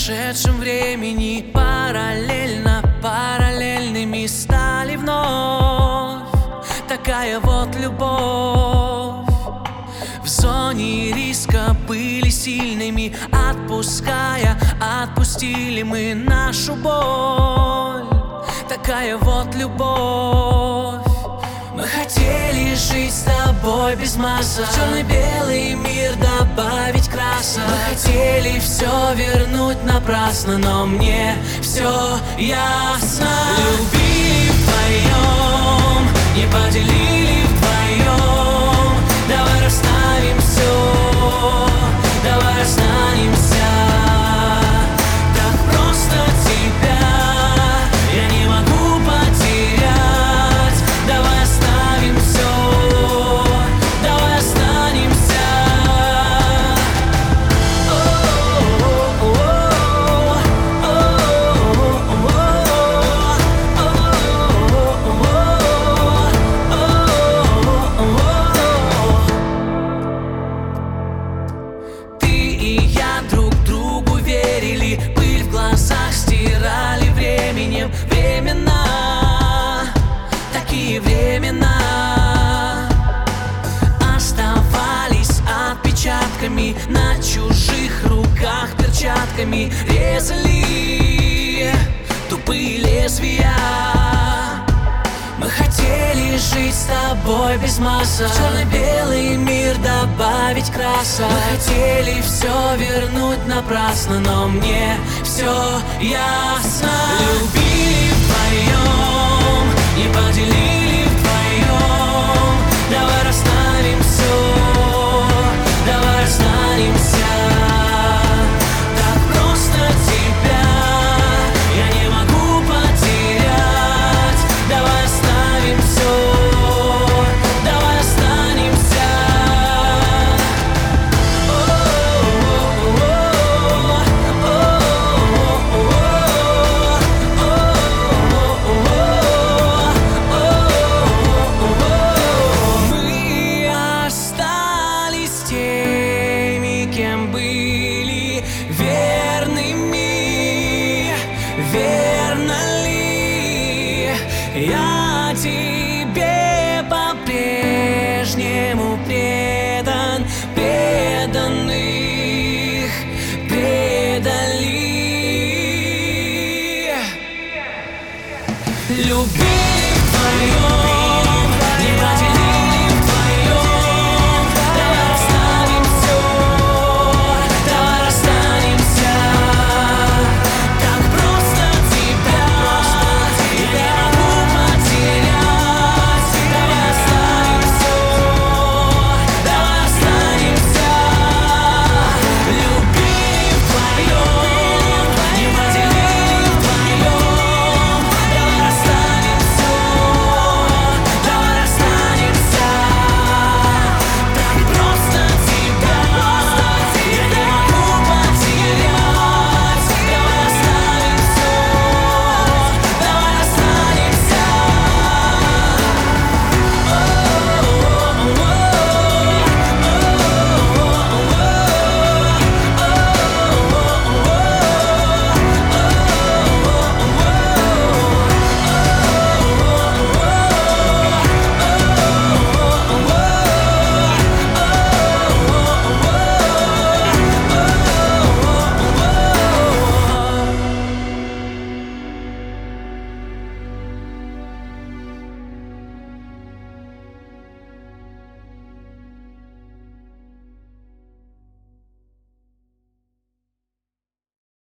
прошедшем времени параллельными стали вновь. Такая вот любовь. В зоне риска были сильными, отпустили мы нашу боль. Такая вот любовь. Мы хотели жить с тобой без масок, в черно-белый мир добавить красок. Мы хотели все вернуть напрасно, но мне все ясно. Любили вдвоем, не поделили вдвоем. Давай расставим все, давай останемся. Так просто тебя я не могу потерять. Давай оставим все, давай останемся. Ты и я друг другу верили, пыль в глазах стирали временем. Времена, такие времена, оставались отпечатками на чужих руках, перчатками резали тупые лезвия. Мы хотели жить с тобой без масок, в черно-белый мир добавить красок. Мы хотели все вернуть напрасно, но мне все ясно. Любили вдвоем, не поделили вдвоем. Давай расставим все, давай останемся. Так просто тебя я не могу потерять. Давай оставим все, давай останемся. Мы остались теми, кем были, верными. Верно ли я тебе по-прежнему предан? Преданных предали. Любили вдвоем.